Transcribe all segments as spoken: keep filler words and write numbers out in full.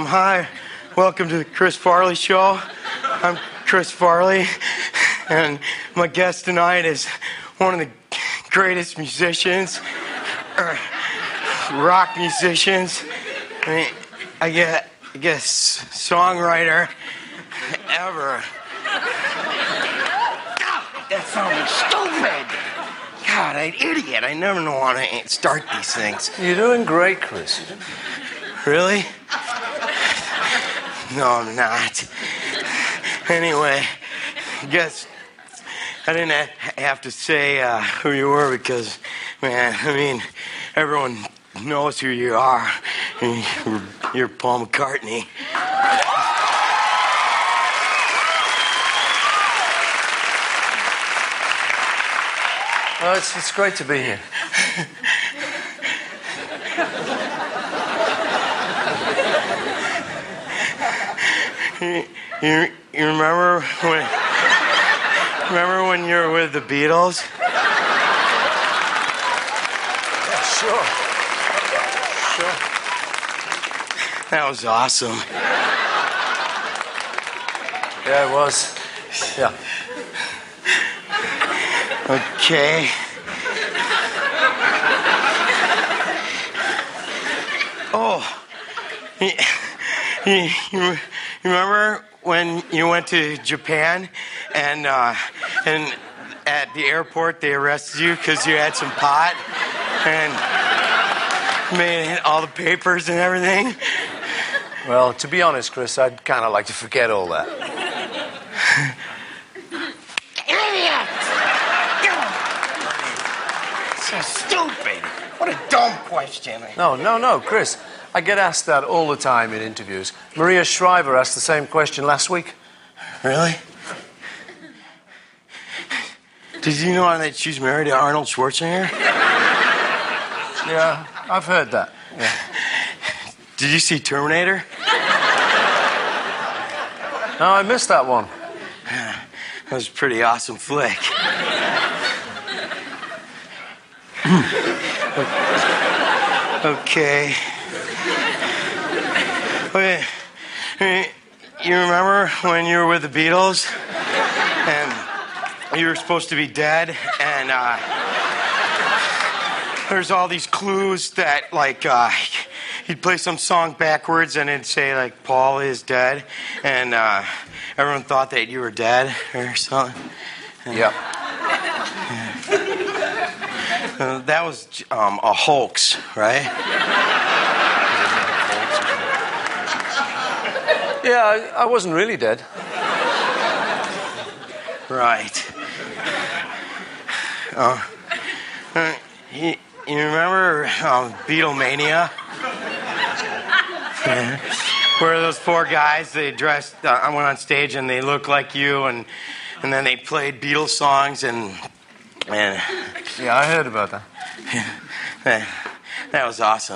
Um, hi, welcome to the Chris Farley Show. I'm Chris Farley, and my guest tonight is one of the greatest musicians, er, rock musicians, I mean, I guess, I guess songwriter ever. God, that sounded stupid. God, I'm an idiot. I never know how to start these things. You're doing great, Chris. Really? No, I'm not. Anyway, I guess I didn't have to say uh, who you were because, man, I mean, everyone knows who you are. You're, you're Paul McCartney. Well, it's, it's great to be here. you, you, you remember when remember when you were with the Beatles? Yeah, sure. Sure. That was awesome. Yeah, it was. Yeah. Okay. Oh, you, you, you remember when you went to Japan and uh, and at the airport they arrested you because you had some pot and made all the papers and everything? Well, to be honest, Chris, I'd kind of like to forget all that. So stupid. What a dumb question. No, no, no, Chris. I get asked that all the time in interviews. Maria Shriver asked the same question last week. Really? Did you know that she's married to Arnold Schwarzenegger? Yeah, I've heard that. Yeah. Did you see Terminator? No, I missed that one. That was a pretty awesome flick. Okay. Okay. You remember when you were with the Beatles and you were supposed to be dead and uh, there's all these clues that like uh, he'd play some song backwards and it'd say like Paul is dead and uh, everyone thought that you were dead or something. Yep. Uh, that was um, a hoax, right? Yeah, I, I wasn't really dead. Right. Uh, uh, you, you remember um, Beatlemania? Yeah. Where those four guys, they dressed, uh, I went on stage and they looked like you and and then they played Beatles songs and... and yeah, I heard about that. Yeah, that, that was awesome.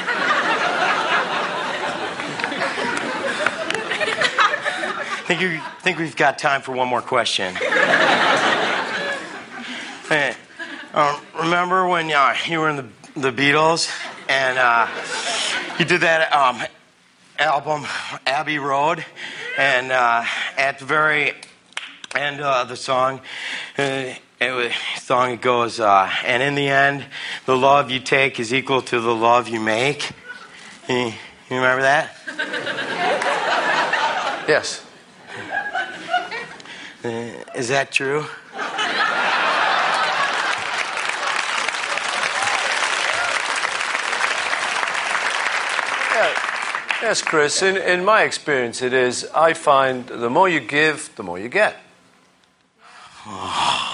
think you think we've got time for one more question. Hey, uh, remember when uh, you were in the the Beatles and uh, you did that um, album Abbey Road, and uh, at the very end of the song. Uh, It was, the song it goes, uh, and in the end, the love you take is equal to the love you make. You, you remember that? Yes. Uh, is that true? Yeah. Yes, Chris. In, in my experience, it is. I find the more you give, the more you get. Oh.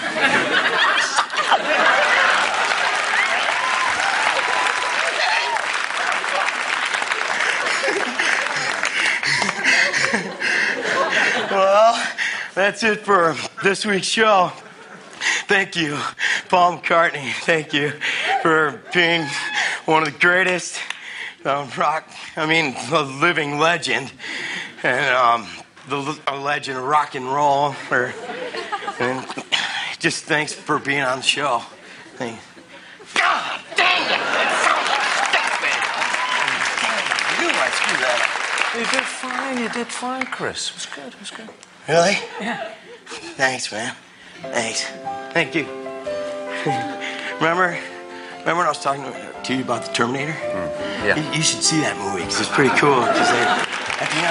Well, that's it for this week's show. Thank you, Paul McCartney. Thank you for being one of the greatest um, rock, I mean, a living legend, and um, the a legend of rock and roll. Or, and just thanks for being on the show. Thanks. God dang it! That sounds like stupid. I knew I screwed that up. You did fine. You did fine, Chris. It was good. It was good. Really? Yeah. Thanks, man. Thanks. Thank you. remember, remember when I was talking to you about the Terminator? Mm. Yeah. You, you should see that movie because it's pretty cool. Because they, at the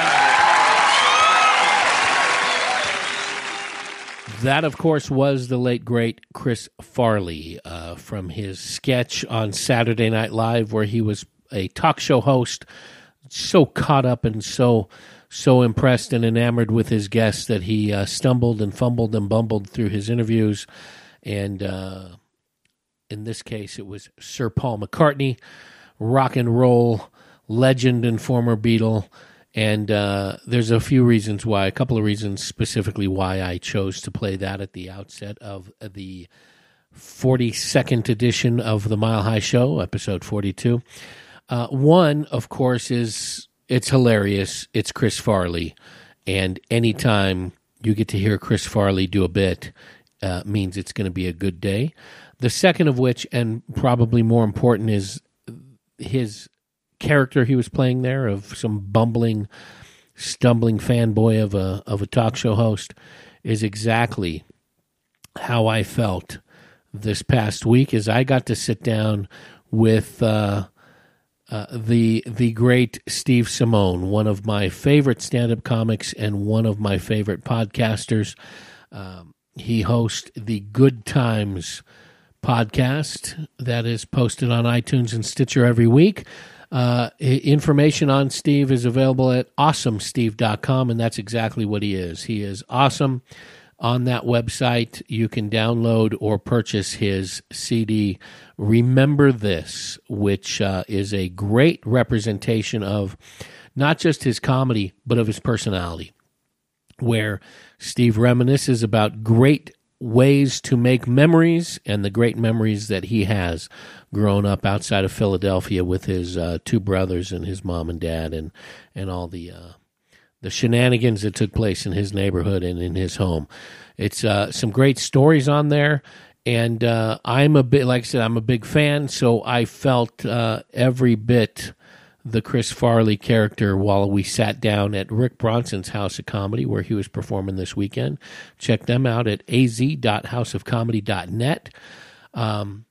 end. That, of course, was the late, great Chris Farley uh, from his sketch on Saturday Night Live where he was a talk show host, so caught up and so so impressed and enamored with his guests that he uh, stumbled and fumbled and bumbled through his interviews. And uh, in this case, it was Sir Paul McCartney, rock and roll legend and former Beatle. And uh, there's a few reasons why, a couple of reasons specifically why I chose to play that at the outset of the forty-second edition of the Mile High Show, episode forty-two. Uh, one, of course, is it's hilarious. It's Chris Farley. And anytime you get to hear Chris Farley do a bit uh, means it's going to be a good day. The second of which, and probably more important, is his character he was playing there of some bumbling, stumbling fanboy of a of a talk show host is exactly how I felt this past week as I got to sit down with uh, uh, the the great Steve Simone, one of my favorite stand-up comics and one of my favorite podcasters. Um, he hosts the Good Times podcast that is posted on iTunes and Stitcher every week. Uh, information on Steve is available at awesome steve dot com, and that's exactly what he is. He is awesome. On that website, you can download or purchase his C D, Remember This, which uh, is a great representation of not just his comedy, but of his personality, where Steve reminisces about great ways to make memories and the great memories that he has grown up outside of Philadelphia with his uh, two brothers and his mom and dad and, and all the uh, the shenanigans that took place in his neighborhood and in his home. It's uh, some great stories on there, and uh, I'm a bit, like I said, I'm a big fan, so I felt uh, every bit the Chris Farley character while we sat down at Rick Bronson's House of Comedy, where he was performing this weekend. Check them out at a z dot house of comedy dot net. Um,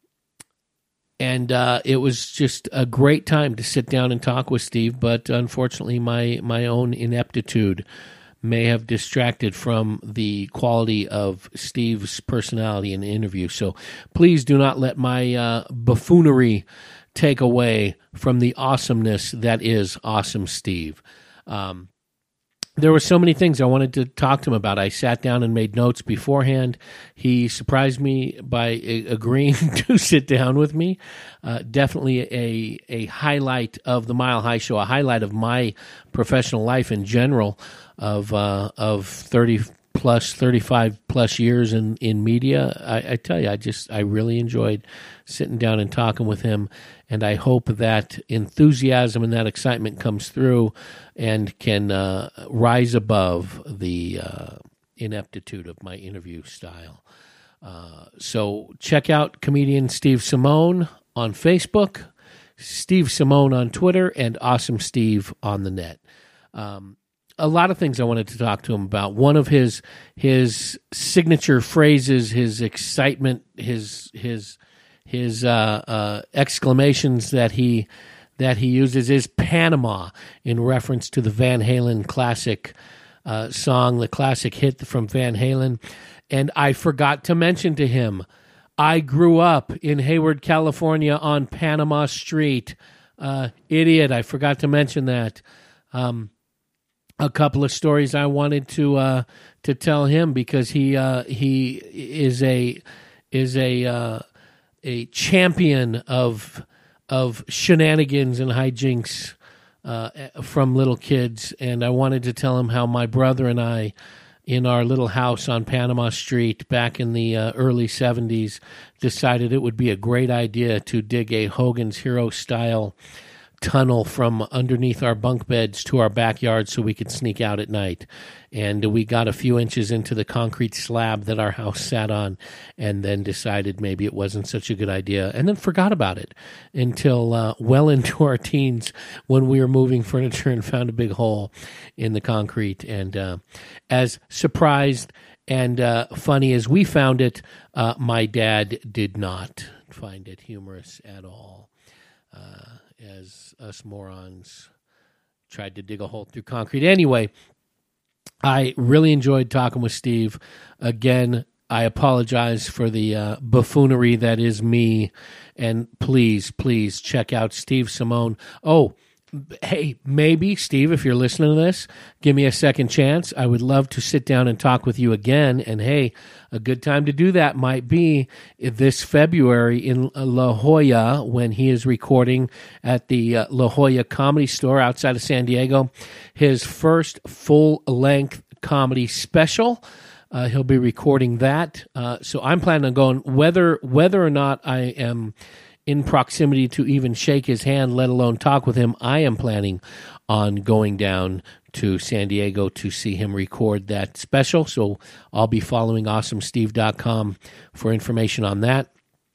and uh, it was just a great time to sit down and talk with Steve, but unfortunately my, my own ineptitude may have distracted from the quality of Steve's personality in the interview. So please do not let my uh, buffoonery take away from the awesomeness that is Awesome Steve. Um, there were so many things I wanted to talk to him about. I sat down and made notes beforehand. He surprised me by a- agreeing to sit down with me. Uh, definitely a a highlight of the Mile High Show, a highlight of my professional life in general of uh, of thirty plus, thirty-five plus years in, in media. I, I tell you, I just, I really enjoyed sitting down and talking with him, and I hope that enthusiasm and that excitement comes through and can uh, rise above the uh, ineptitude of my interview style. Uh, so check out comedian Steve Simone on Facebook, Steve Simone on Twitter, and Awesome Steve on the net. Um, A lot of things I wanted to talk to him about. One of his his signature phrases, his excitement, his his his uh, uh, exclamations that he that he uses is Panama, in reference to the Van Halen classic uh, song, the classic hit from Van Halen. And I forgot to mention to him, I grew up in Hayward, California, on Panama Street. Uh, idiot! I forgot to mention that. Um, A couple of stories I wanted to uh, to tell him because he uh, he is a is a uh, a champion of of shenanigans and hijinks uh, from little kids, and I wanted to tell him how my brother and I, in our little house on Panama Street back in the uh, early seventies, decided it would be a great idea to dig a Hogan's Hero style tunnel from underneath our bunk beds to our backyard so we could sneak out at night. And we got a few inches into the concrete slab that our house sat on, and then decided maybe it wasn't such a good idea, and then forgot about it until uh, well into our teens when we were moving furniture and found a big hole in the concrete. And uh, as surprised and uh, funny as we found it, uh, my dad did not find it humorous at all, uh, as us morons tried to dig a hole through concrete. Anyway, I really enjoyed talking with Steve. Again, I apologize for the uh, buffoonery that is me. And please, please check out Steve Simone. Oh, hey, maybe, Steve, if you're listening to this, give me a second chance. I would love to sit down and talk with you again. And hey, a good time to do that might be this February in La Jolla, when he is recording at the uh, La Jolla Comedy Store outside of San Diego, his first full-length comedy special. Uh, he'll be recording that. Uh, so I'm planning on going, whether whether or not I am in proximity to even shake his hand, let alone talk with him, I am planning on going down to San Diego to see him record that special. So I'll be following awesome steve dot com for information on that.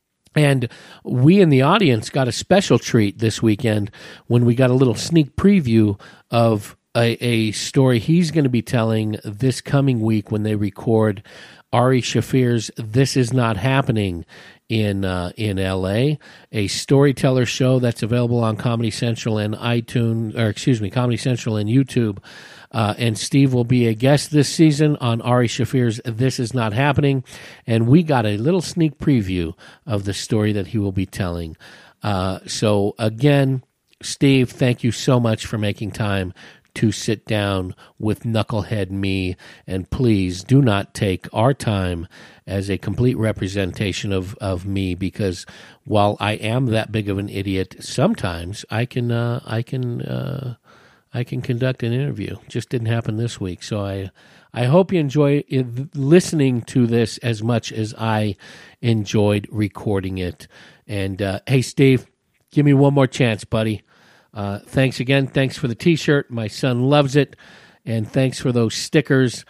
And we in the audience got a special treat this weekend when we got a little sneak preview of a, a story he's going to be telling this coming week when they record Ari Shaffir's This Is Not Happening in uh, in L A, a storyteller show that's available on Comedy Central and iTunes, or excuse me, Comedy Central and YouTube. Uh, and Steve will be a guest this season on Ari Shaffir's This Is Not Happening, and we got a little sneak preview of the story that he will be telling. Uh, so again, Steve, thank you so much for making time to sit down with Knucklehead me, and please do not take our time as a complete representation of, of me, because while I am that big of an idiot, sometimes I can uh, I can uh, I can conduct an interview. Just didn't happen this week, so I I hope you enjoy it, listening to this as much as I enjoyed recording it. And uh, hey, Steve, give me one more chance, buddy. Uh, thanks again. Thanks for the T-shirt. My son loves it. And thanks for those stickers,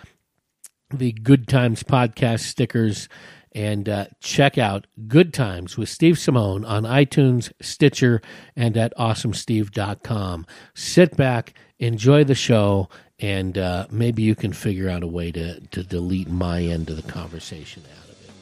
the Good Times Podcast stickers. And uh, check out Good Times with Steve Simone on iTunes, Stitcher, and at awesome steve dot com. Sit back, enjoy the show, and uh, maybe you can figure out a way to, to delete my end of the conversation out of it.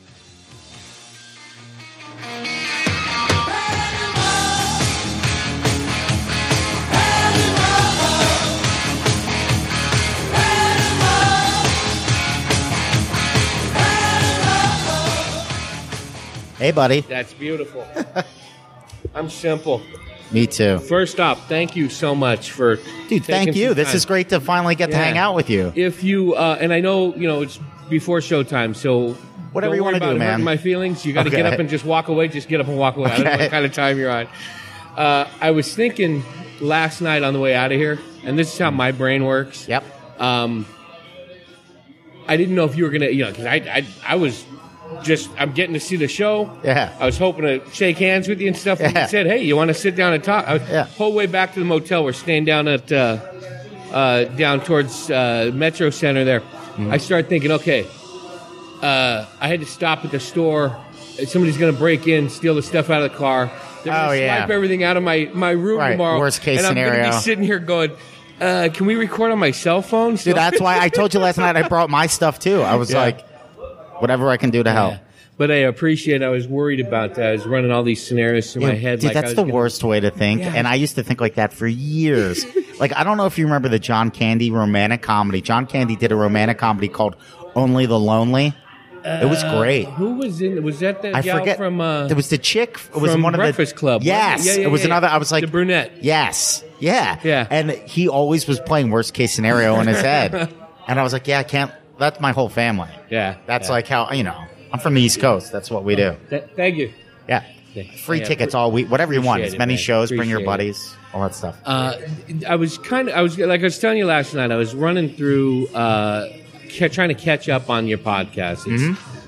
Hey, buddy. That's beautiful. I'm simple. Me too. First off, thank you so much for Dude, thank you. This is great to finally get to Yeah. hang out with you. If you, uh, and I know, you know, it's before showtime, so Whatever don't you worry wanna do, about man. hurting my feelings. You got to Okay. get up and just walk away. Just get up and walk away. I don't know Okay. what kind of time you're on. Uh, I was thinking last night on the way out of here, and this is how my brain works. Yep. Um, I didn't know if you were gonna, you know, because I, I, I was just, I'm getting to see the show. Yeah. I was hoping to shake hands with you and stuff. And Yeah. you said, "Hey, you want to sit down and talk?" I was, Yeah. Whole way back to the motel, we're staying down at, uh, uh, down towards uh, Metro Center there. Mm-hmm. I started thinking, okay, uh, I had to stop at the store. Somebody's going to break in, steal the stuff out of the car. They're going Oh, to yeah. swipe everything out of my, my room Right. tomorrow. Worst case and I'm going to scenario. be sitting here going, uh, can we record on my cell phone? So- Dude, that's why I told you last night I brought my stuff too. I was Yeah. like, whatever I can do to help. Yeah. But I appreciate. I was worried about that. I was running all these scenarios through my Dude, head. dude, like I that's was the gonna- worst way to think. Yeah. And I used to think like that for years. Like, I don't know if you remember the John Candy romantic comedy. John Candy did a romantic comedy called Only the Lonely. It was great. Who was in? Was that the I gal forget. from? Uh, it was the chick. It was from one of Breakfast the Club, wasn't it? Yes, Yeah, yeah, it was yeah, another. yeah. I was like The brunette. Yes, yeah, Yeah. And he always was playing worst case scenario in his head, and I was like, yeah, I can't. That's my whole family. Yeah, That's yeah. like how you know. I'm from the East Coast. That's what we do. Th- thank you. Yeah, free Yeah, tickets pre- all week. Whatever you want. appreciate As it, many man. shows. Bring your Appreciate it. buddies. All that stuff. Uh, I was kind of. I was like I was telling you last night. I was running through, uh, ca- trying to catch up on your podcast. It's Mm-hmm.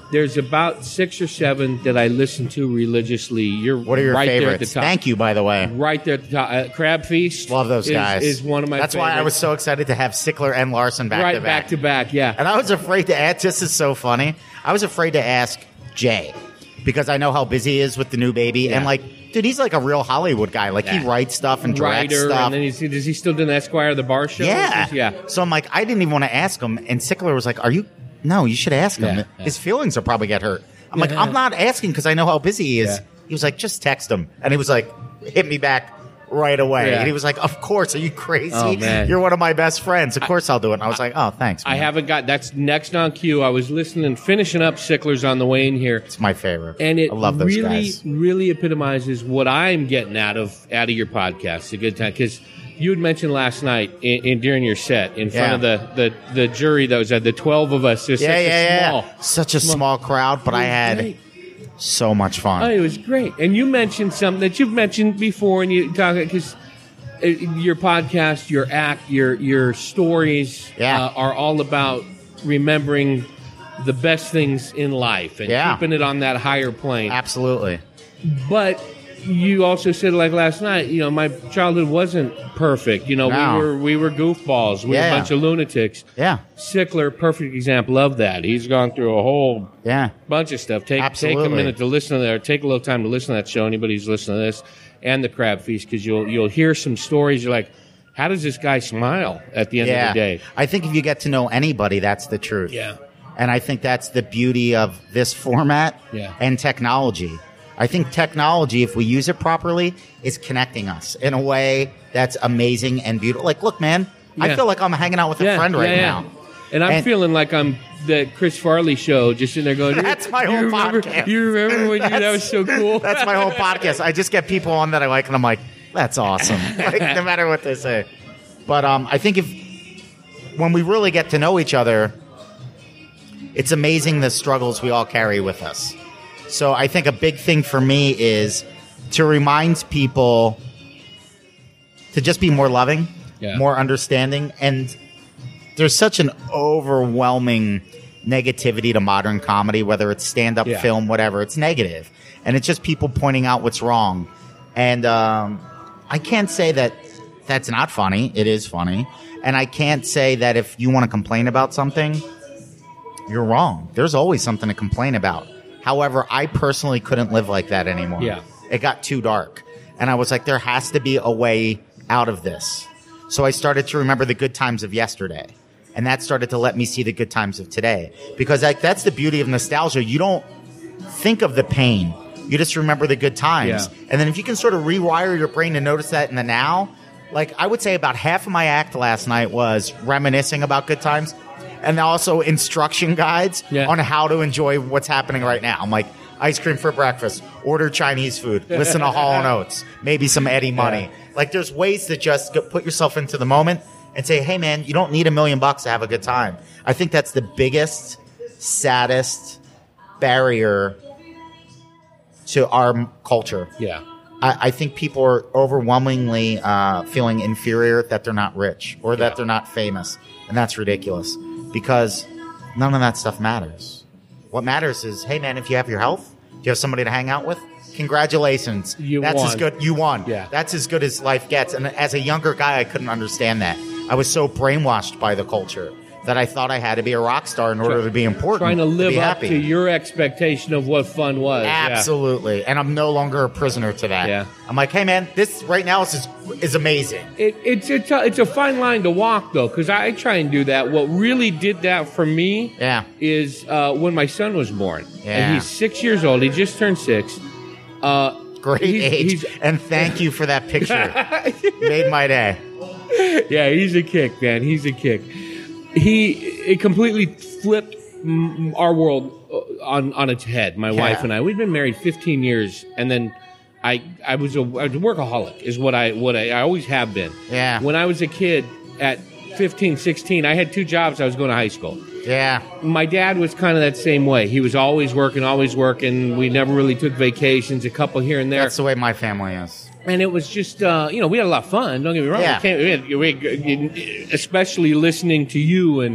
there's about six or seven that I listen to religiously. You're What are your right favorites? there at the top. Thank you, by the way. Right there at the top. Uh, Crab Feast. Love those is, guys. Is one of my That's favorites. why I was so excited to have Sickler and Larson back right to back. back to back. Yeah. And I was afraid to ask, this is so funny. I was afraid to ask Jay because I know how busy he is with the new baby. Yeah. And like, dude, he's like a real Hollywood guy. Like Yeah. he writes stuff and directs Writer, stuff. and then he's, does he still do the Esquire, the bar show? yeah. Yeah. So I'm like, I didn't even want to ask him. And Sickler was like, are you, no, you should ask him. Yeah, yeah. His feelings will probably get hurt. I'm like, I'm not asking because I know how busy he is. Yeah. He was like, just text him. And he was like, hit me back right away. Yeah. And he was like, of course, are you crazy? Oh, man. You're one of my best friends. Of course I'll do it. And I was like, oh, thanks, man. I haven't got that's next on cue. I was listening, finishing up Sickler's on the way in here. It's my favorite. And it I love those really, guys. really epitomizes what I'm getting out of out of your podcast. A good time because you had mentioned last night in, in during your set in front Yeah. of the, the, the jury that was at the twelve of us. Just Yeah, such yeah, a yeah. small, Such a small crowd, but I had Great. so much fun. Oh, it was great. And you mentioned something that you've mentioned before, and you talk because your podcast, your act, your your stories Yeah. uh, are all about remembering the best things in life and Yeah. keeping it on that higher plane. Absolutely. But you also said, like last night, you know, my childhood wasn't perfect. You know, No. we were we were goofballs. We were Yeah. a bunch of lunatics. Yeah. Sickler, perfect example of that. He's gone through a whole Yeah. bunch of stuff. Take take a Absolutely. minute to listen to that. Or take a little time to listen to that show. Anybody who's listening to this and the Crab Feast, because you'll you'll hear some stories. You're like, how does this guy smile at the end Yeah. of the day? I think if you get to know anybody, that's the truth. Yeah. And I think that's the beauty of this format Yeah. and technology. I think technology, if we use it properly, is connecting us in a way that's amazing and beautiful. Like, look, man, I Yeah. feel like I'm hanging out with a Yeah, friend right yeah, yeah. now. And I'm And- feeling like I'm the Chris Farley show, just sitting there going, That's my you whole remember, podcast. You remember when you, that was so cool? That's my whole podcast. I just get people on that I like, and I'm like, that's awesome. Like, no matter what they say. But um, I think if when we really get to know each other, it's amazing the struggles we all carry with us. So I think a big thing for me is to remind people to just be more loving, Yeah. more understanding, and there's such an overwhelming negativity to modern comedy, whether it's stand-up Yeah. film, whatever. It's negative, and it's just people pointing out what's wrong. And um, I can't say that that's not funny. It is funny, and I can't say that if you want to complain about something, you're wrong. There's always something to complain about. However, I personally couldn't live like that anymore. Yeah. It got too dark, and I was like, there has to be a way out of this. So I started to remember the good times of yesterday. And that started to let me see the good times of today. Because like, that's the beauty of nostalgia. You don't think of the pain. You just remember the good times. Yeah. And then if you can sort of rewire your brain to notice that in the now, like I would say about half of my act last night was reminiscing about good times and also instruction guides Yeah. on how to enjoy what's happening right now. I'm like, ice cream for breakfast, order Chinese food, listen to Hall and Oates, maybe some Eddie Money. Yeah. Like there's ways to just go, put yourself into the moment and say, hey man, you don't need a million bucks to have a good time. I think that's the biggest, saddest barrier to our m- culture. Yeah. I, I think people are overwhelmingly uh, feeling inferior that they're not rich or that Yeah. they're not famous. And that's ridiculous because none of that stuff matters. What matters is, hey man, if you have your health, do you have somebody to hang out with? Congratulations. You That's as won. good. You won. Yeah. That's as good as life gets. And as a younger guy, I couldn't understand that. I was so brainwashed by the culture that I thought I had to be a rock star in order to be important. Trying to live be up happy. to your expectation of what fun was. Yeah. Absolutely. And I'm no longer a prisoner to that. Yeah. I'm like, hey man, this right now is is amazing. It, it's a t- it's a fine line to walk though, because I try and do that. What really did that for me Yeah. is uh, when my son was born, Yeah. and he's six years old. He just turned six. Uh, Great he's- age. he's- and thank you for that picture. Made my day. yeah, he's a kick, man. He's a kick. He it completely flipped mm, our world uh, on on its head. My Yeah. wife and I. We've been married fifteen years, and then I I was a, I was a workaholic. Is what I what I, I always have been. Yeah. When I was a kid at fifteen, sixteen, I had two jobs. I was going to high school. Yeah. My dad was kind of that same way. He was always working, always working. We never really took vacations. A couple here and there. That's the way my family is. And it was just, uh, you know, we had a lot of fun. Don't get me wrong. Yeah. We can't, we had, we had, especially listening to you and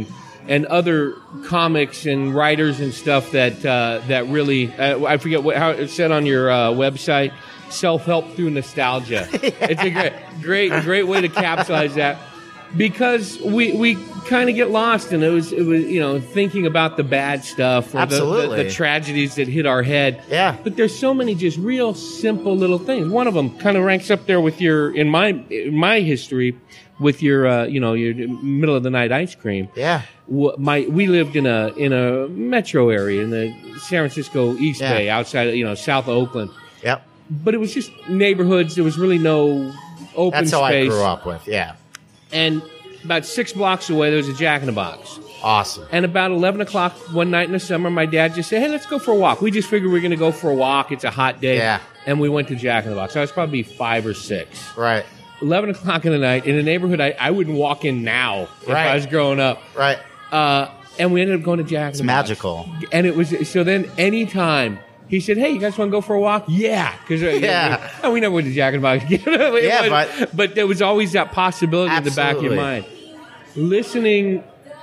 and other comics and writers and stuff that uh, that really uh, I forget what how it said on your uh, website. Self-help through nostalgia. Yeah. It's a great, great, great way to capitalize that, because we we kind of get lost, and it was it was you know thinking about the bad stuff, or Absolutely. The, the, the tragedies that hit our head. Yeah. But there's so many just real simple little things. One of them kind of ranks up there with your in my in my history with your uh, you know your middle of the night ice cream. Yeah. My we lived in a in a metro area in the San Francisco East Yeah. Bay, outside of, you know south of Oakland. Yep. But it was just neighborhoods. There was really no open That's how space. I grew up with. Yeah. And about six blocks away, there was a Jack in the Box. Awesome. And about eleven o'clock one night in the summer, my dad just said, hey, let's go for a walk. We just figured we are going to go for a walk. It's a hot day. Yeah. And we went to Jack in the Box. I was probably five or six. Right. eleven o'clock in the night in a neighborhood I, I wouldn't walk in now if Right. I was growing up. Right. Uh, and we ended up going to Jack It's in the Box. magical. And it was, so then anytime he said, hey, you guys want to go for a walk? Yeah. Because uh, Yeah. we, we never went to Jack in the Box. Yeah, but, but- but there was always that possibility in the back of your Absolutely. mind. Listening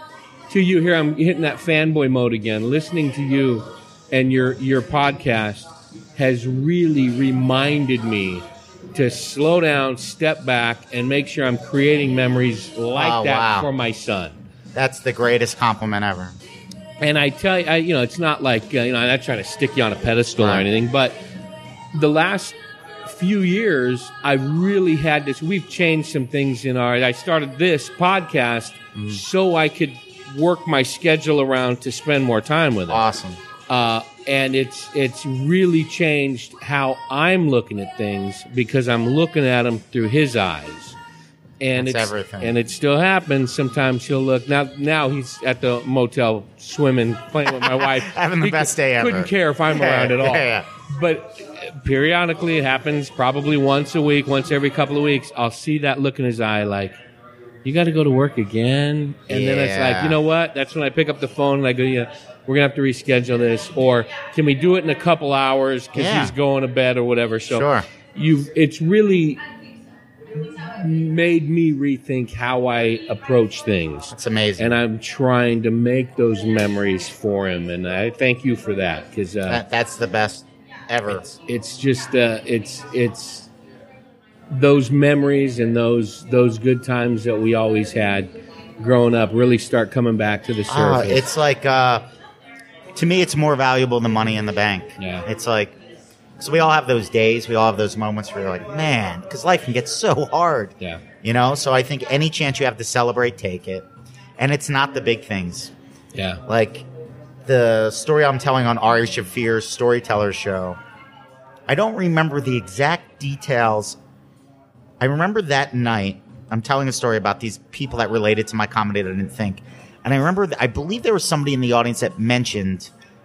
to you here, I'm hitting that fanboy mode again. Listening to you and your your podcast has really reminded me to slow down, step back, and make sure I'm creating memories like Oh, that wow. for my son. That's the greatest compliment ever. And I tell you, I, you know, it's not like, uh, you know, I'm not trying to stick you on a pedestal or Right. anything, but the last few years, I really had this. We've changed some things in our. I started this podcast Mm. so I could work my schedule around to spend more time with it. Awesome. Uh, and it's it's really changed how I'm looking at things, because I'm looking at them through his eyes. And That's it's everything. and it still happens. Sometimes he'll look now. Now he's at the motel swimming, playing with my wife, Having the He best could- day ever. Couldn't care if I'm Yeah, around at all. yeah, yeah. But periodically, it happens. Probably once a week, once every couple of weeks, I'll see that look in his eye, like, you got to go to work again. And then it's like, Yeah. you know what? That's when I pick up the phone and I go, yeah, we're gonna have to reschedule this, or can we do it in a couple hours because Yeah. he's going to bed or whatever. So Sure. you've it's really made me rethink how I approach things. That's amazing. And I'm trying to make those memories for him, and I thank you for that, because uh, that, that's the best ever. it's just uh, it's it's those memories and those those good times that we always had growing up really start coming back to the Uh, surface. it's like, uh, to me, it's more valuable than money in the bank. Yeah. It's like, so we all have those days, we all have those moments where you're like, man, because life can get so hard. Yeah. You know, so I think any chance you have to celebrate, take it. And it's not the big things. Yeah. Like the story I'm telling on Ari Shafir's Storyteller Show, I don't remember the exact details. I remember that night, I'm telling a story about these people that related to my comedy that I didn't think. And I remember, th- I believe there was somebody in the audience that mentioned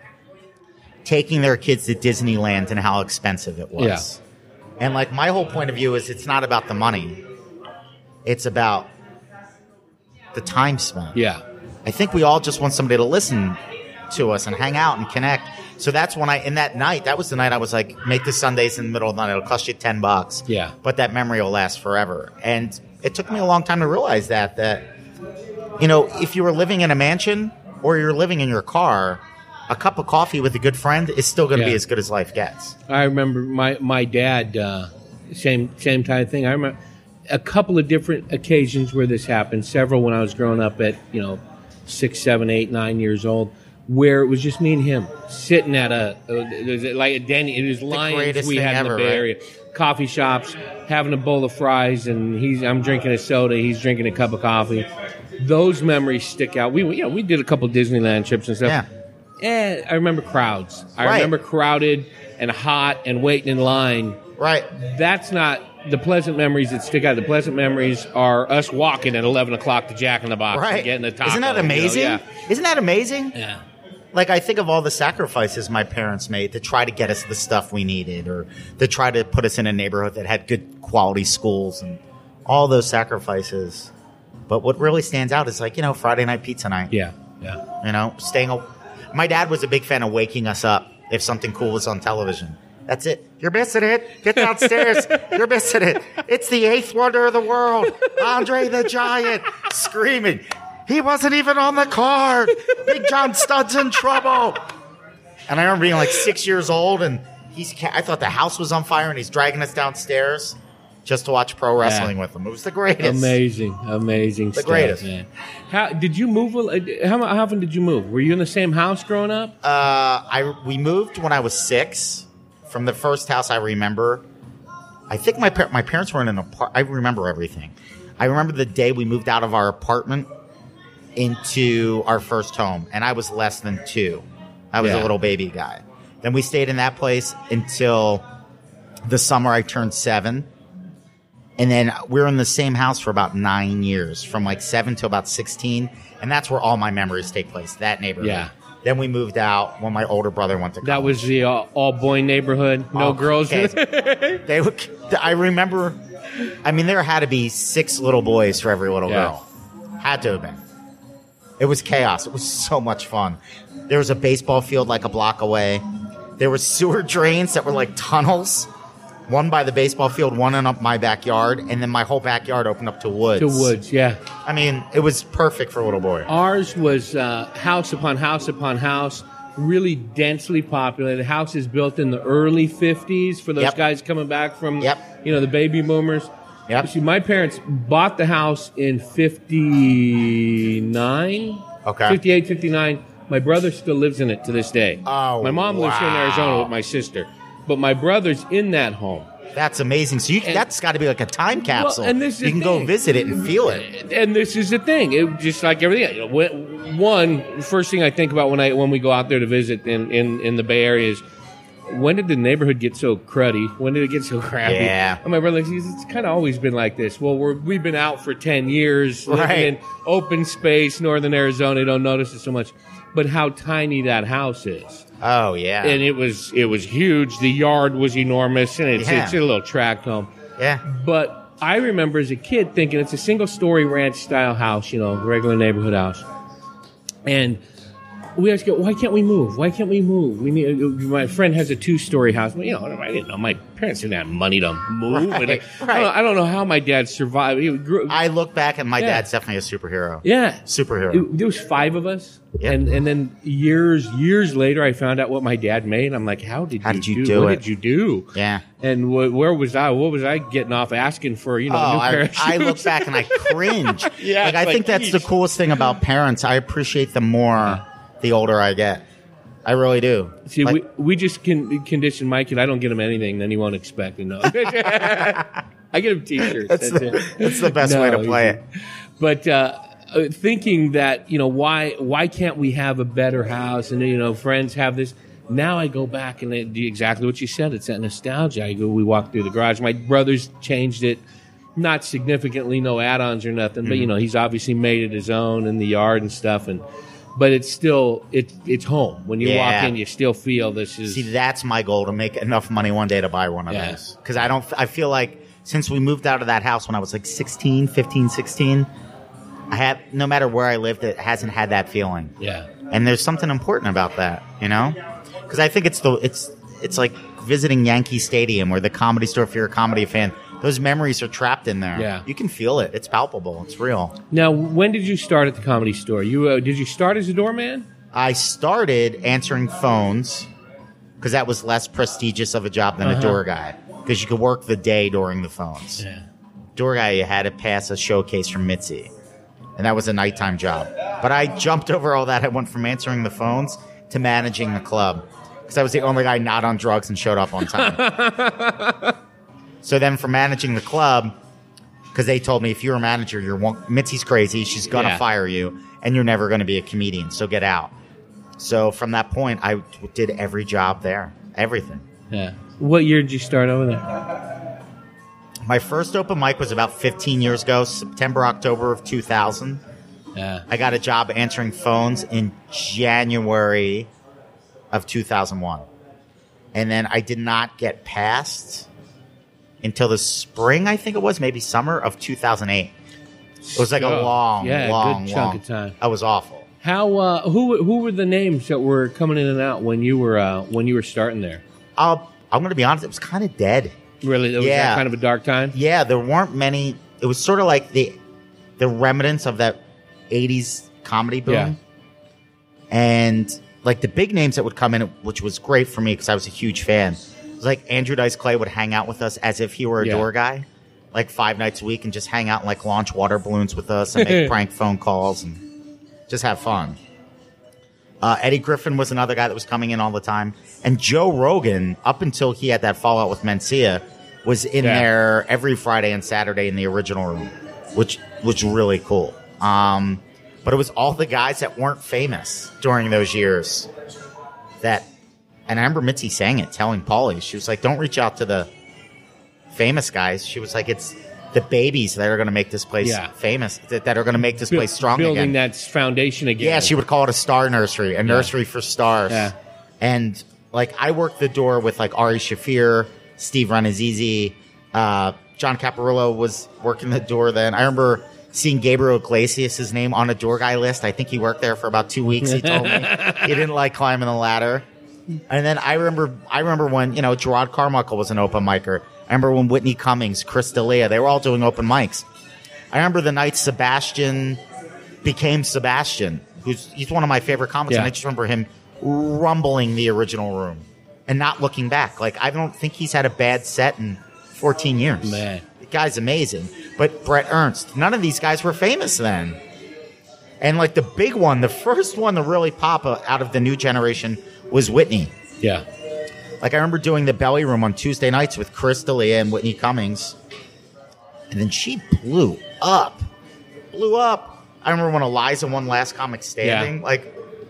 taking their kids to Disneyland and how expensive it was. Yeah. And like my whole point of view is it's not about the money. It's about the time spent. Yeah. I think we all just want somebody to listen to us and hang out and connect. So that's when I, in that night, that was the night I was like, make the Sundays in the middle of the night. It'll cost you ten bucks. Yeah. But that memory will last forever. And it took me a long time to realize that, that, you know, if you were living in a mansion or you're living in your car, a cup of coffee with a good friend is still going to Yeah. be as good as life gets. I remember my my dad, uh, same same type of thing. I remember a couple of different occasions where this happened. Several when I was growing up at you know six, seven, eight, nine years old, where it was just me and him sitting at a, a like a Denny. It was Lions greatest we thing had in ever, the Bay right? Area, coffee shops, having a bowl of fries, and he's I'm drinking a soda. He's drinking a cup of coffee. Those memories stick out. We you know we did a couple Disneyland trips and stuff. Yeah. Eh, I remember crowds. I Right. remember crowded and hot and waiting in line. Right. That's not the pleasant memories that stick out. The pleasant memories are us walking at eleven o'clock to Jack in the Box Right. and getting the taco. Isn't that you know, amazing? Yeah. Isn't that amazing? Yeah. Like, I think of all the sacrifices my parents made to try to get us the stuff we needed or to try to put us in a neighborhood that had good quality schools and all those sacrifices. But what really stands out is, like, you know, Friday night pizza night. Yeah. Yeah. You know, staying. A- my dad was a big fan of waking us up if something cool was on television. That's it. You're missing it. Get downstairs. You're missing it. It's the eighth wonder of the world. Andre the Giant screaming. he wasn't even on the card. Big John Studd's in trouble. And I remember being like six years old, and he's. I thought the house was on fire, and he's dragging us downstairs just to watch pro wrestling Yeah. with him. It was the greatest. Amazing, amazing The stuff, greatest. man. How did you move? How, how often did you move? Were you in the same house growing up? Uh, I we moved when I was six. From the first house I remember, I think my par- my parents were in an apartment. I remember everything. I remember the day we moved out of our apartment into our first home, and I was less than two. I was Yeah. a little baby guy. Then we stayed in that place until the summer I turned seven. And then we were in the same house for about nine years, from like seven to about sixteen. And that's where all my memories take place, that neighborhood. Yeah. Then we moved out when my older brother went to college. That was the uh, all-boy neighborhood, no Oh, girls. okay. They would, I remember, I mean, there had to be six little boys for every little Yeah. girl. Had to have been. It was chaos. It was so much fun. There was a baseball field like a block away. There were sewer drains that were like tunnels. One by the baseball field, one in up my backyard, and then my whole backyard opened up to woods. To woods, yeah. I mean, it was perfect for a little boy. Ours was uh, house upon house upon house, really densely populated. Houses built in the early fifties for those Yep. guys coming back from, Yep. you know, the baby boomers. Yep. See, my parents bought the house in fifty-nine, Okay. fifty-eight, fifty-nine. My brother still lives in it to this day. Oh, my mom lives here in wow. Arizona with my sister, but my brother's in that home. That's amazing. So you, And- that's got to be like a time capsule. Well, and this is you the can go thing. visit it and feel it. And this is the thing. It just like everything. You know, when- one first thing I think about when I when we go out there to visit in, in, in the Bay Area is when did the neighborhood get so cruddy? When did it get so crappy? Yeah. And my brother says it's kind of always been like this. Well, we're we've been out for ten years, living Right. in open space, northern Arizona. You don't notice it so much, but how tiny that house is. Oh, yeah. And it was it was huge. The yard was enormous, and it's Yeah. it's a little tract home. yeah. But I remember as a kid thinking it's a single story ranch style house, you know, regular neighborhood house. And we always go, why can't we move? Why can't we move? We need. My friend has a two story house. Well, you know, I didn't know. My parents didn't have money to move. Right, and I, I, right. don't, I don't know how my dad survived. He grew, I look back and my Yeah. dad's definitely a superhero. yeah. Superhero. It- there was five of us, Yeah. and and then years years later, I found out what my dad made. I'm like, how did How you did you do? do what it? did you do? Yeah. And wh- where was I? What was I getting off asking for? You know, a Oh, new pair I, of I look shoes? back and I cringe. Yeah, like it's I like, think that's the geez. coolest thing about parents. I appreciate them more the older I get. I really do. See, Like, we, we just can condition my kid. I don't get him anything, then he won't expect to know. I get him T-shirts. that's, That's, the, it. that's the best way to No, play he- it. But uh, uh, thinking that you know why why can't we have a better house and you know friends have this. Now I go back and it, exactly what you said. It's that nostalgia. I go. We walk through the garage. My brother's changed it, not significantly, no add-ons or nothing. Mm-hmm. But you know he's obviously made it his own in the yard and stuff. And but it's still it it's home. When you walk Yeah. in, you still feel this is. See, that's my goal, to make enough money one day to buy one of Yeah. those. Because I don't. I feel like since we moved out of that house when I was like sixteen, fifteen, sixteen, I have, no matter where I lived, it hasn't had that feeling. Yeah. And there's something important about that, you know? Because I think it's the it's it's like visiting Yankee Stadium or the Comedy Store if you're a comedy fan. Those memories are trapped in there. Yeah. You can feel it. It's palpable. It's real. Now, when did you start at the Comedy Store? You uh, did you start as a doorman? I started answering phones because that was less prestigious of a job than Uh-huh. a door guy. Because you could work the day during the phones. Yeah. Door guy, you had to pass a showcase from Mitzi. And that was a nighttime job. But I jumped over all that. I went from answering the phones to managing the club. Because I was the only guy not on drugs and showed up on time. So then for managing the club, because they told me if you're a manager, you're one, Mitzi's crazy. She's going to Yeah. fire you. And you're never going to be a comedian. So get out. So from that point, I did every job there. Everything. Yeah. What year did you start over there? My first open mic was about fifteen years ago, September, October of two thousand. Yeah. I got a job answering phones in January of two thousand one. And then I did not get passed until the spring, I think it was, maybe summer of two thousand eight. It was like a Oh, long, yeah, long, good chunk long of time. That was awful. How uh, who who were the names that were coming in and out when you were uh, when you were starting there? I'll, I'm going to be honest, it was kind of dead. Really, it was Yeah. that kind of a dark time. Yeah, there weren't many. It was sort of like the the remnants of that eighties comedy boom. Yeah. And like the big names that would come in, which was great for me because I was a huge fan. It was like Andrew Dice Clay would hang out with us as if he were a Yeah. door guy, like five nights a week, and just hang out and like launch water balloons with us and make prank phone calls and just have fun. Uh, Eddie Griffin was another guy that was coming in all the time. And Joe Rogan, up until he had that fallout with Mencia, was in Yeah. there every Friday and Saturday in the original room, which was really cool. Um, but it was all the guys that weren't famous during those years that, and I remember Mitzi saying it, telling Paulie, she was like, don't reach out to the famous guys. She was like, it's the babies that are going to make this place Yeah. famous, that, that are going to make this Bu- place strong building again. that foundation again. Yeah, she would call it a star nursery, a nursery for stars. Yeah. And like I worked the door with like Ari Shafir, Steve Renazizi, uh, John Caparulo was working the door then. I remember seeing Gabriel Iglesias' name on a door guy list. I think he worked there for about two weeks. He told me he didn't like climbing the ladder. And then I remember, I remember when you know Gerard Carmichael was an open micer. I remember when Whitney Cummings, Chris D'Elia, they were all doing open mics. I remember the night Sebastian became Sebastian, who's he's one of my favorite comics, Yeah. and I just remember him rumbling the original room and not looking back. Like I don't think he's had a bad set in fourteen years. Man. The guy's amazing. But Brett Ernst, none of these guys were famous then. And like the big one, the first one to really pop out of the new generation was Whitney. Yeah. Like I remember doing the Belly Room on Tuesday nights with Chris D'Elia and Whitney Cummings. And then she blew up. Blew up. I remember when Eliza won Last Comic Standing. Yeah. Like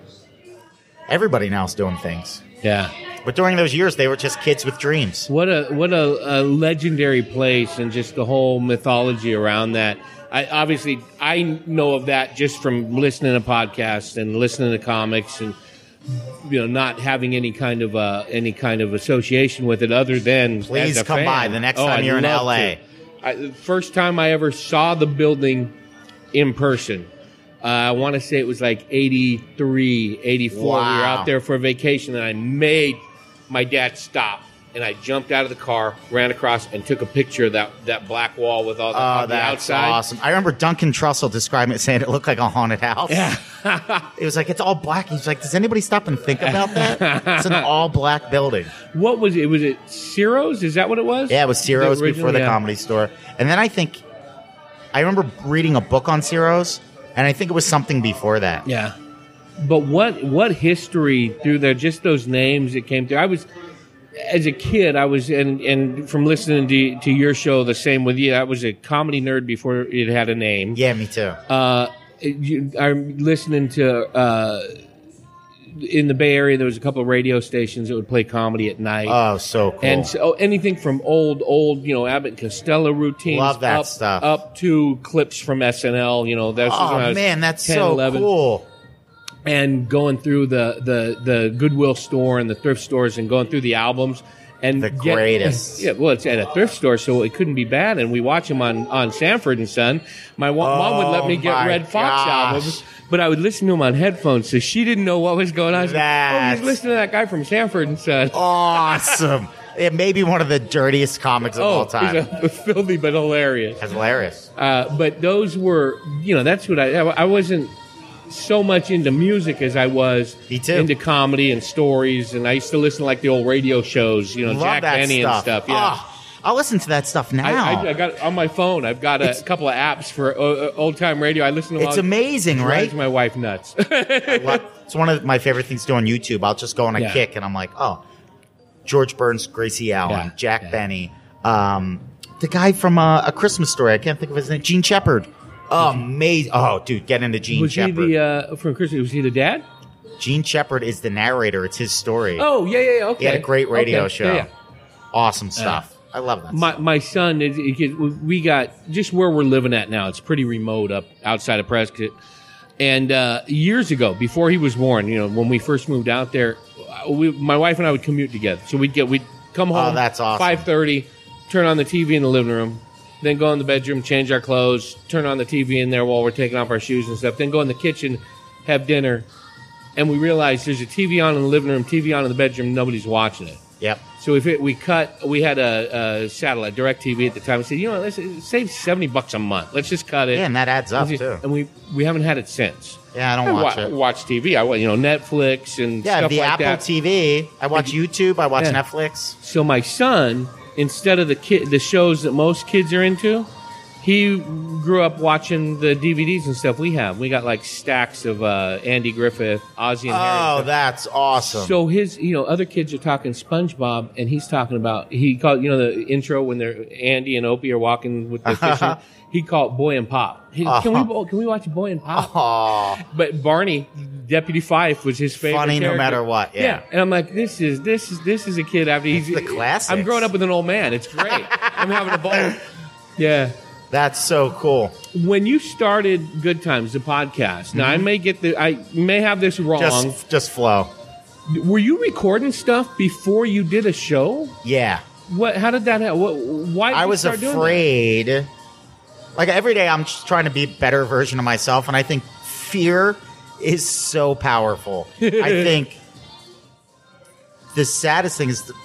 everybody now's doing things. Yeah. But during those years, they were just kids with dreams. What a what a, a legendary place, and just the whole mythology around that. I obviously I know of that just from listening to podcasts and listening to comics, and you know, not having any kind of uh, any kind of association with it other than Please as a come fan. by the next Oh, time I'd you're in love L A. to. I, the first time I ever saw the building in person, uh, I want to say it was like eighty-three, eighty-four. We were Wow. out there for a vacation, and I made my dad stop, and I jumped out of the car, ran across, and took a picture of that, that black wall with all the, Oh, on the that's outside. awesome. I remember Duncan Trussell describing it, saying it looked like a haunted house. Yeah. It was like, it's all black. He's like, does anybody stop and think about that? It's an all black building. What was it? Was it Ciro's? Is that what it was? Yeah, it was Ciro's The before the original, yeah. Comedy Store. And then I think, I remember reading a book on Ciro's, and I think it was something before that. Yeah. But what what history through there? Just those names that came through. I was, as a kid, I was, and and from listening to to your show, the same with you. I was a comedy nerd before it had a name. Yeah, me too. Uh, you, I'm listening to. Uh, in the Bay Area, there was a couple of radio stations that would play comedy at night. Oh, so cool. And so anything from old, old, you know, Abbott and Costello routines, Love that up, stuff. up to clips from S N L. You know, that's when I oh, was man, that's ten, so eleven, cool. and going through the, the, the Goodwill store and the thrift stores and going through the albums. And The get- greatest. Yeah, well, it's at a thrift store, so it couldn't be bad. And we watch them on, on Sanford and Son. My wa- mom would let me get my Red Fox gosh. albums, but I would listen to them on headphones, so she didn't know what was going on. She was like, oh, That's- he's listening to that guy from Sanford and Son. Awesome. It may be one of the dirtiest comics of Oh, all time. he's a, filthy but hilarious. That's hilarious. Uh, but those were, you know, that's what I, I wasn't so much into music as I was Me too. into comedy and stories. And I used to listen to like the old radio shows, you know, Love Jack that Benny stuff. and stuff. Yeah. Oh, I'll listen to that stuff now. I, I, I got on my phone. I've got a It's- couple of apps for uh, old time radio. I listen to them. It's all- amazing, It right? drives my wife nuts. Well, it's one of my favorite things to do on YouTube. I'll just go on a Yeah. kick and I'm like, oh, George Burns, Gracie Allen, Yeah, Jack yeah. Benny, um, the guy from uh, A Christmas Story. I can't think of his name. Gene Shepard. Oh, amazing. Oh, dude, get into Gene was Shepard. he the uh, from Christmas? Was he the dad? Gene Shepard is the narrator. It's his story. Oh yeah, yeah, yeah. Okay. He had a great radio Okay, show. yeah, yeah. Awesome stuff. I love that. My stuff. my son, is, it- we got just where we're living at now. It's pretty remote up outside of Prescott. And uh, years ago, before he was born, you know, when we first moved out there, we, my wife and I would commute together. So we'd get we'd come home. Oh, that's awesome. Five thirty, turn on the T V in the living room, then go in the bedroom, change our clothes, turn on the T V in there while we're taking off our shoes and stuff. Then go in the kitchen, have dinner, and we realize there's a T V on in the living room, T V on in the bedroom, nobody's watching it. Yep. So if it, we cut, we had a, a satellite, DirecTV at the time. We said, you know, let's save seventy bucks a month. Let's just cut it. Yeah, and that adds up, Let's just- too. And we we haven't had it since. Yeah, I don't I watch wa- it. watch T V. I wa- you know Netflix and Yeah, stuff the like Apple that. T V. I watch YouTube. I watch Yeah. Netflix. So my son, instead of the kid, the shows that most kids are into, he grew up watching the D V Ds and stuff we have. We got like stacks of uh, Andy Griffith, Ozzy, and Harry. Oh, that's awesome. So his, you know, other kids are talking SpongeBob, and he's talking about he called, you know, the intro when they're Andy and Opie are walking with the fishing. He called it Boy and Pop. He, Can we can we watch Boy and Pop? Aw. But Barney, Deputy Fife, was his favorite. Funny no character. matter what, yeah. And I'm like, this is this is this is a kid after he's the classics. I'm growing up with an old man. It's great. I'm having a ball. Yeah. That's so cool. When you started Good Times, the podcast, now I may get the I may have this wrong. Just, just flow. Were you recording stuff before you did a show? Yeah. What? How did that happen? What, why? Did I you was start doing that? afraid. Like every day, I'm just trying to be a better version of myself, and I think fear is so powerful. I think the saddest thing is, th-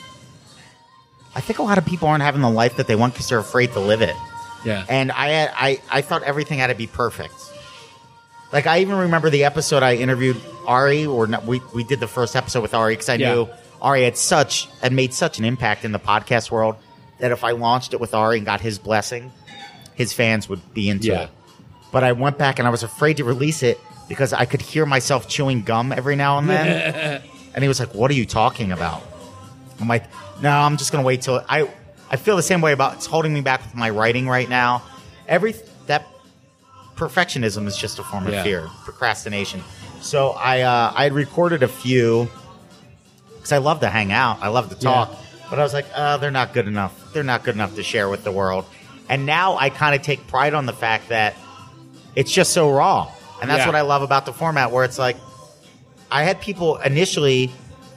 I think a lot of people aren't having the life that they want because they're afraid to live it. Yeah. And I, had, I, I thought everything had to be perfect. Like I even remember the episode I interviewed Ari, or not, we we did the first episode with Ari because I Yeah. knew Ari had such had made such an impact in the podcast world that if I launched it with Ari and got his blessing, his fans would be into Yeah. it. But I went back and I was afraid to release it because I could hear myself chewing gum every now and then. And he was like, "What are you talking about?" I'm like, "No, I'm just gonna wait till I." I feel the same way about it's holding me back with my writing right now. Every that perfectionism is just a form of Yeah. fear, procrastination. So I uh, I had recorded a few because I love to hang out, I love to talk, Yeah. but I was like, uh, they're not good enough. They're not good enough to share with the world. And now I kind of take pride on the fact that it's just so raw, and that's Yeah. what I love about the format. Where it's like, I had people initially.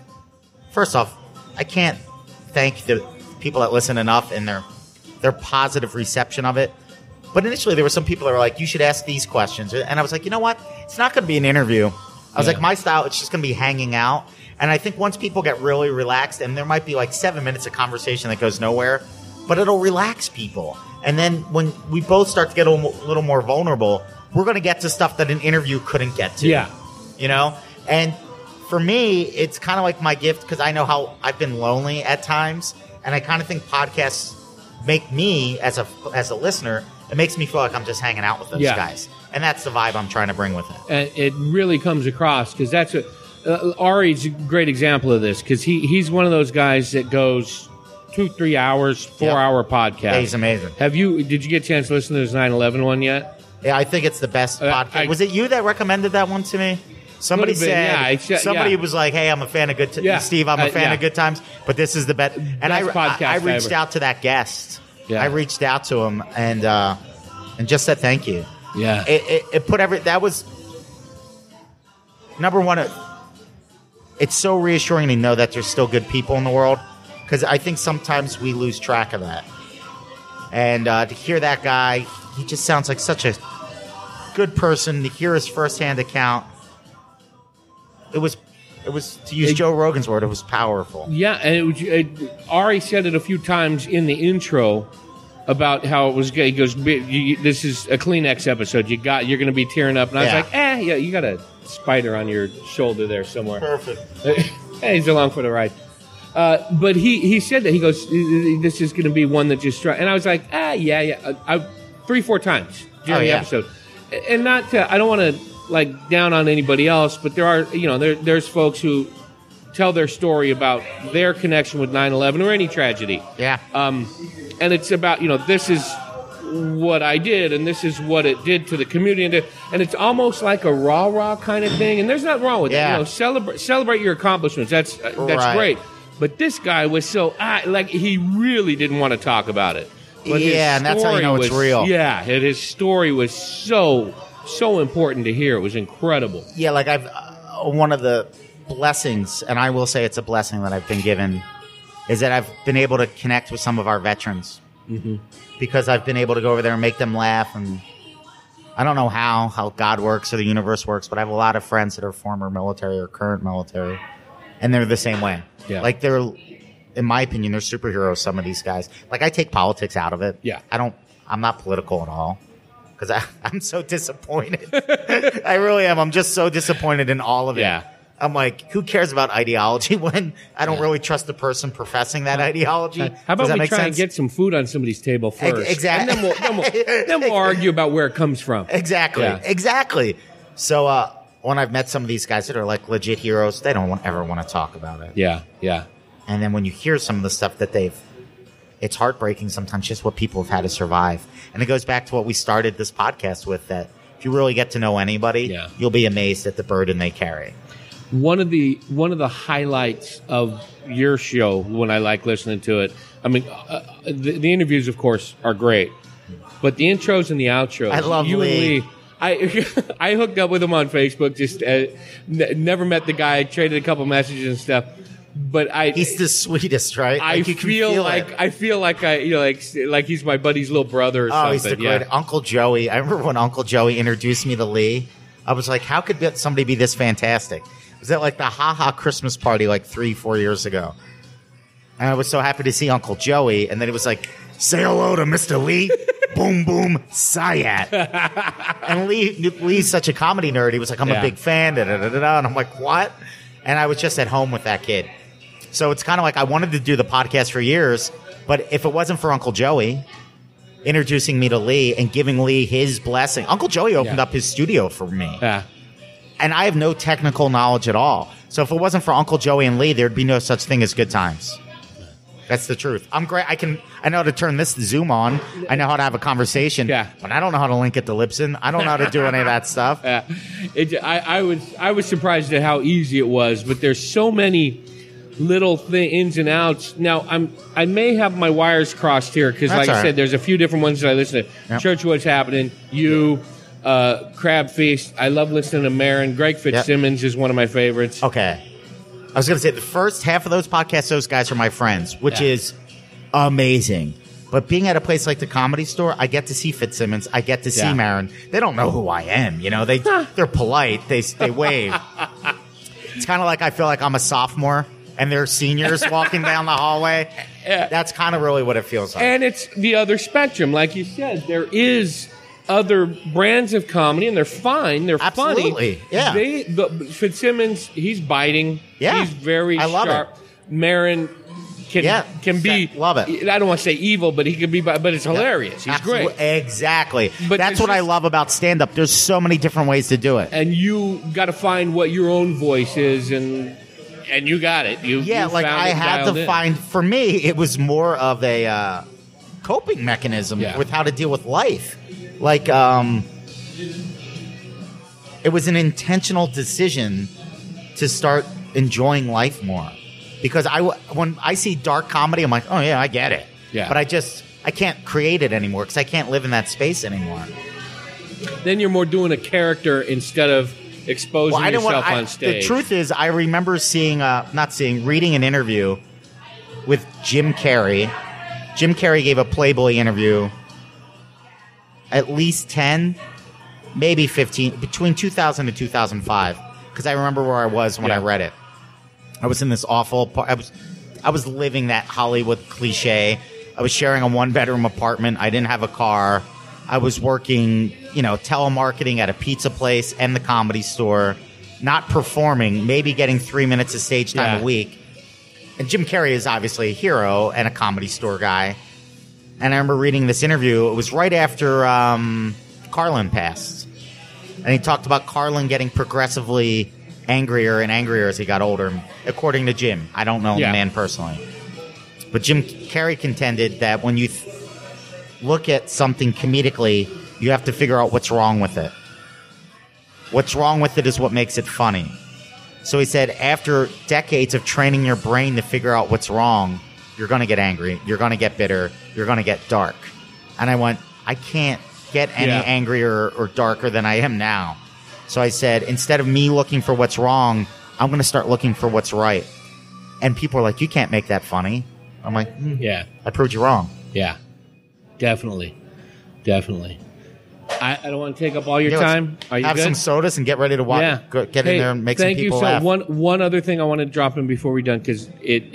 First off, I can't thank the people that listen enough and their their positive reception of it. But initially, there were some people that were like, "You should ask these questions," and I was like, "You know what? It's not going to be an interview." I was Yeah. like, "My style, it's just going to be hanging out." And I think once people get really relaxed, and there might be like seven minutes of conversation that goes nowhere, but it'll relax people. And then when we both start to get a little more vulnerable, we're going to get to stuff that an interview couldn't get to. Yeah. You know? And for me, it's kind of like my gift because I know how I've been lonely at times. And I kind of think podcasts make me, as a as a listener, it makes me feel like I'm just hanging out with those Yeah. guys. And that's the vibe I'm trying to bring with it. And it really comes across because that's a uh, Ari's a great example of this because he he's one of those guys that goes two three hours four Yep. hour podcast. Yeah, he's amazing. Have you? Did you get a chance to listen to his nine eleven one yet? Yeah, I think it's the best Uh, podcast. I- was it you that recommended that one to me? Somebody Could've been, said, yeah, I said- somebody yeah. was like, "Hey, I'm a fan of good. T- Yeah. Steve, I'm a Uh, fan yeah. of Good Times, but this is the best." And I, Best I, podcast I reached ever. out to that guest. Yeah. I reached out to him and uh, and just said thank you. Yeah. It, it, it put every that was number one. It, it's so reassuring to know that there's still good people in the world because I think sometimes we lose track of that. And uh, to hear that guy, he just sounds like such a good person. To hear his firsthand account, it was, it was to use It- Joe Rogan's word, it was powerful. Yeah, and it, was- it, Ari said it a few times in the intro about how it was. He goes, "B- you, "This is a Kleenex episode. You got, you're going to be tearing up." And I Yeah. was like, "Eh, yeah, you got a spider on your shoulder there somewhere." Perfect. Hey, he's along for the ride. Uh, but he, he said that he goes, "This is going to be one that just struck," and I was like, "Ah, yeah, yeah," I, I, three, four times during Oh, the yeah. episode, and not. To, I don't want to like down on anybody else, but there are, you know, there there's folks who tell their story about their connection with nine eleven or any tragedy. Yeah. Um, and it's about, you know, this is what I did and this is what it did to the community. And, it- and it's almost like a rah-rah kind of thing. And there's nothing wrong with Yeah. that. You know, celebrate, celebrate your accomplishments. That's uh, that's Right. great. But this guy was so, ah, like, he really didn't want to talk about it. But his Yeah, and that's how you story know it's was- real. Yeah, and his story was so, so important to hear. It was incredible. Yeah, like I've uh, one of the blessings, and I will say it's a blessing that I've been given, is that I've been able to connect with some of our veterans mm-hmm. because I've been able to go over there and make them laugh. And I don't know how how God works or the universe works, but I have a lot of friends that are former military or current military, and they're the same way. Yeah. Like they're in my opinion, they're superheroes, some of these guys. Like, I take politics out of it. Yeah. I don't, I'm not political at all. Because I'm so disappointed. I really am. I'm just so disappointed in all of it. Yeah. I'm like, who cares about ideology when I don't Yeah. really trust the person professing that ideology? How Does about that we make try sense? and get some food on somebody's table first? exactly. And then we'll, then we'll, then we'll argue about where it comes from. Exactly. Yeah. Exactly. So uh, when I've met some of these guys that are like legit heroes, they don't want, ever want to talk about it. Yeah, yeah. And then when you hear some of the stuff that they've, it's heartbreaking sometimes just what people have had to survive. And it goes back to what we started this podcast with, that if you really get to know anybody, Yeah. you'll be amazed at the burden they carry. One of the one of the highlights of your show, when I like listening to it, I mean, uh, the, the interviews, of course, are great, but the intros and the outros. I love you Lee. and Lee. I I hooked up with him on Facebook. Just uh, n- never met the guy. Traded a couple messages and stuff. But I He's the sweetest, right? I Like, you can feel, feel like it. I feel like I you know like like he's my buddy's little brother or Oh, something. he's the yeah. great Uncle Joey. I remember when Uncle Joey introduced me to Lee. I was like, how could be- somebody be this fantastic? It was at like the Ha Ha Christmas party like three, four years ago. And I was so happy to see Uncle Joey. And then it was like, say hello to Mister Lee. Boom, boom, Sayat. And Lee, Lee's such a comedy nerd. He was like, I'm Yeah. a big fan. Da, da, da, da, da. And I'm like, what? And I was just at home with that kid. So it's kind of like I wanted to do the podcast for years. But if it wasn't for Uncle Joey introducing me to Lee and giving Lee his blessing, Uncle Joey opened Yeah. up his studio for me. Yeah. And I have no technical knowledge at all. So if it wasn't for Uncle Joey and Lee, there'd be no such thing as good times. That's the truth. I'm great. I can. I know how to turn this Zoom on. I know how to have a conversation. Yeah. But I don't know how to link it to Libsyn. I don't know how to do any of that stuff. Yeah, it, I, I was I was surprised at how easy it was, but there's so many little th- ins and outs. Now I'm I may have my wires crossed here because, That's like all I right. said, there's a few different ones that I listen to. Yep. Church What's Happening, you, uh, Crab Feast. I love listening to Marin. Greg Fitzsimmons is one of my favorites. Okay. I was going to say the first half of those podcasts, those guys are my friends, which Yeah. is amazing. But being at a place like the Comedy Store, I get to see Fitzsimmons. I get to see Yeah. Marin. They don't know who I am. You know, they they're polite. They they wave. It's kind of like I feel like I'm a sophomore and they're seniors walking down the hallway. Yeah. That's kind of really what it feels like. And it's the other spectrum, like you said. There is other brands of comedy, and they're fine. They're Absolutely, funny. yeah. They the Fitzsimmons, he's biting. Yeah. He's very I love sharp. Marin can Yeah. can be Love it. I don't want to say evil, but he can be. But it's hilarious. He's Absolute- great. Exactly. But That's there's what I just- love about stand up. There's so many different ways to do it. And you got to find what your own voice is, and and you got it. You Yeah, you like found I it, had dialed to in. find, for me, it was more of a uh, coping mechanism Yeah. with how to deal with life. Like, um, it was an intentional decision to start enjoying life more. Because I, w- when I see dark comedy, I'm like, oh yeah, I get it. Yeah. But I just, I can't create it anymore because I can't live in that space anymore. Then you're more doing a character instead of exposing Well, I didn't yourself want. I, on stage. The truth is, I remember seeing, uh, not seeing, reading an interview with Jim Carrey. Jim Carrey gave a Playboy interview. At least ten, maybe fifteen, between two thousand and two thousand five. Because I remember where I was when Yeah. I read it. I was in this awful. par- I was, I was living that Hollywood cliche. I was sharing a one-bedroom apartment. I didn't have a car. I was working, you know, telemarketing at a pizza place and the Comedy Store, not performing, maybe getting three minutes of stage time Yeah. a week. And Jim Carrey is obviously a hero and a Comedy Store guy. And I remember reading this interview. It was right after um, Carlin passed. And he talked about Carlin getting progressively angrier and angrier as he got older, according to Jim. I don't know Yeah. the man personally. But Jim Carrey contended that when you th- look at something comedically, you have to figure out what's wrong with it. What's wrong with it is what makes it funny. So he said, after decades of training your brain to figure out what's wrong, you're going to get angry, you're going to get bitter, you're going to get dark. And I went, I can't get any Yeah. angrier or darker than I am now. So I said, instead of me looking for what's wrong, I'm going to start looking for what's right. And people are like, you can't make that funny. I'm like, hmm, Yeah. I proved you wrong. Yeah, definitely, definitely. I, I don't want to take up all your Yeah, let's time. Are you have good? some sodas and get ready to walk, yeah. go, get Hey, in there and make some thank people you. So laugh. one one other thing I want to drop in before we're done because it it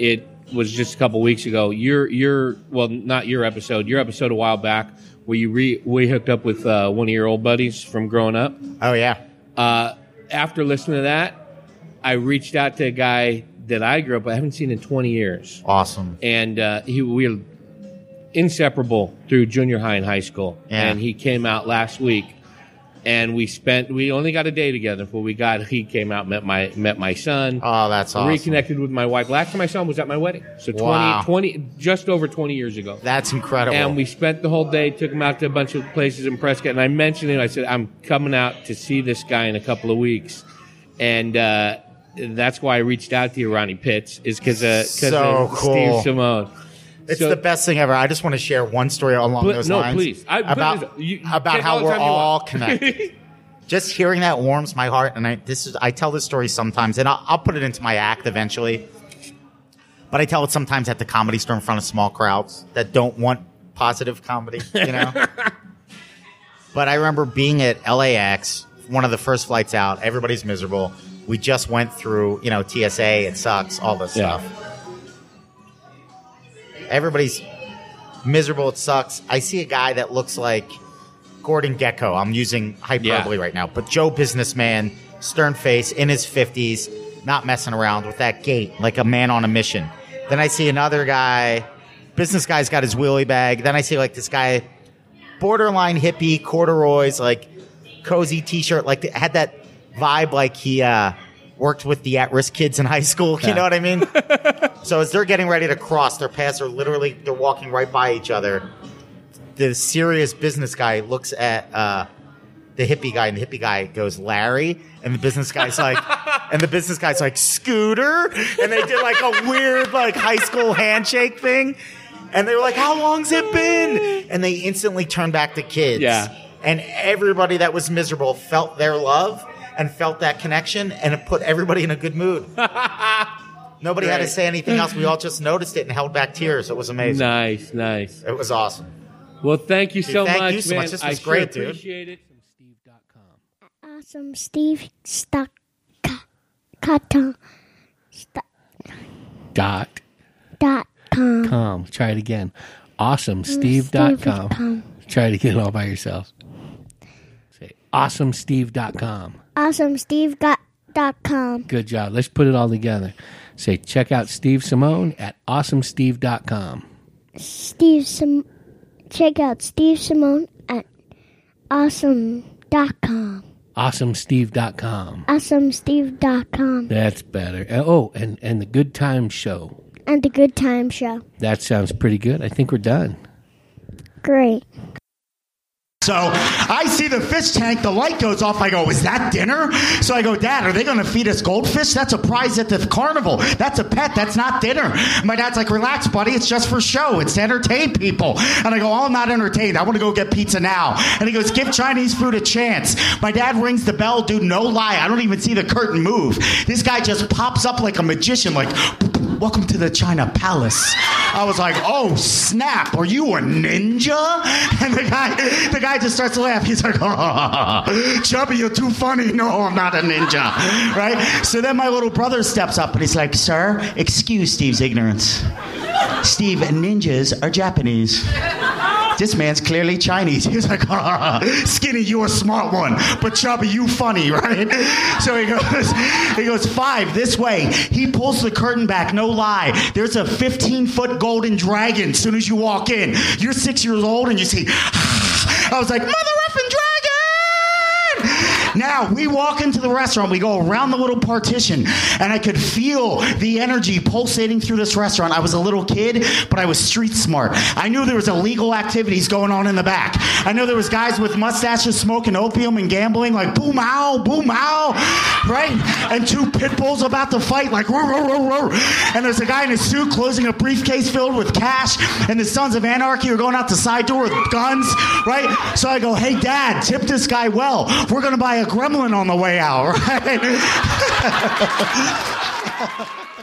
was just a couple weeks ago. Your your well, not your episode. Your episode a while back where you re, we hooked up with uh, one of your old buddies from growing up. Oh yeah. Uh, after listening to that, I reached out to a guy that I grew up with. I haven't seen in twenty years. Awesome. And uh, he we were inseparable through junior high and high school. Yeah. And he came out last week. And we spent, we only got a day together before we got, he came out, met my met my son. Oh, that's awesome. Reconnected with my wife. Last time I saw him was at my wedding. So twenty, Wow. twenty, just over twenty years ago. That's incredible. And we spent the whole day, took him out to a bunch of places in Prescott. And I mentioned him, I said, I'm coming out to see this guy in a couple of weeks. And uh, that's why I reached out to you, Ronnie Pitts, is because uh, So of cool. Steve Simone. It's So- the best thing ever. I just want to share one story along Pl- those no, lines. please. I- about please, you- about take how all the we're time you all want. connected. Just hearing that warms my heart, and I this is I tell this story sometimes, and I'll, I'll put it into my act eventually. But I tell it sometimes at the Comedy Store in front of small crowds that don't want positive comedy, you know. But I remember being at L A X, one of the first flights out. Everybody's miserable. We just went through, you know, T S A. It sucks. All this Yeah. stuff. Everybody's miserable. It sucks. I see a guy that looks like Gordon Gekko. I'm using hyperbole Yeah. right now, but Joe businessman, stern face, in his fifties, not messing around with that gait, like a man on a mission. Then I see another guy, business guy's got his wheelie bag. Then I see like this guy, borderline hippie, corduroys, like cozy t-shirt, like had that vibe like he uh, worked with the at-risk kids in high school. You know what I mean? So as they're getting ready to cross, their paths are literally, they're walking right by each other. The serious business guy looks at uh, the hippie guy, and the hippie guy goes, Larry, and the business guy's like, and the business guy's like, Scooter, and they did like a weird like high school handshake thing, and they were like, how long's it been? And they instantly turned back to kids. Yeah. And everybody that was miserable felt their love and felt that connection, and it put everybody in a good mood. Nobody had to Right. say anything else. We all just noticed it and held back tears. It was amazing. Nice, nice. It was awesome. Well, thank you so Dude, thank much, you so man. much. This I was sure great, dude. appreciate it. Steve dot com. Awesome Steve stuck dot Dot dot com. com. Try it again. Awesome Steve dot com. Try it again all by yourself. Say awesome Steve dot com. Awesome Steve dot com. Good job. Let's put it all together. Say check out Steve Simone at awesome steve dot com. Steve Sim- check out Steve Simone at awesome dot com. awesome steve dot com. awesome steve dot com. That's better. Uh, Oh, and, and the Good Times Show. And the Good Time Show. That sounds pretty good. I think we're done. Great. So I see the fish tank, the light goes off. I go, is that dinner? So I go, Dad, are they going to feed us goldfish? That's a prize at the carnival. That's a pet. That's not dinner. My dad's like, relax, buddy. It's just for show. It's to entertain people. And I go, oh, I'm not entertained. I want to go get pizza now. And he goes, give Chinese food a chance. My dad rings the bell. Dude, no lie. I don't even see the curtain move. This guy just pops up like a magician, like, welcome to the China Palace. I was like, oh, snap. Are you a ninja? And the guy, the guy just starts to laugh. He's like, oh, Chubby, you're too funny. No, I'm not a ninja. Right? So then my little brother steps up and he's like, sir, excuse Steve's ignorance. Steve, ninjas are Japanese. This man's clearly Chinese. He's like, ah, Skinny, you a smart one, but Chubby, you funny, right? So he goes, he goes, five, this way. He pulls the curtain back, no lie. There's a fifteen-foot golden dragon as soon as you walk in. You're six years old and you see, I was like, mother effing dragon! Now, we walk into the restaurant, we go around the little partition, and I could feel the energy pulsating through this restaurant. I was a little kid, but I was street smart. I knew there was illegal activities going on in the back. I knew there was guys with mustaches smoking opium and gambling, like boom ow, boom ow, right? And two pit bulls about to fight, like roar, roar, roar, roar. And there's a guy in a suit closing a briefcase filled with cash, and the Sons of Anarchy are going out the side door with guns, right? So I go, hey, Dad, tip this guy well. We're going to buy a gremlin on the way out, right?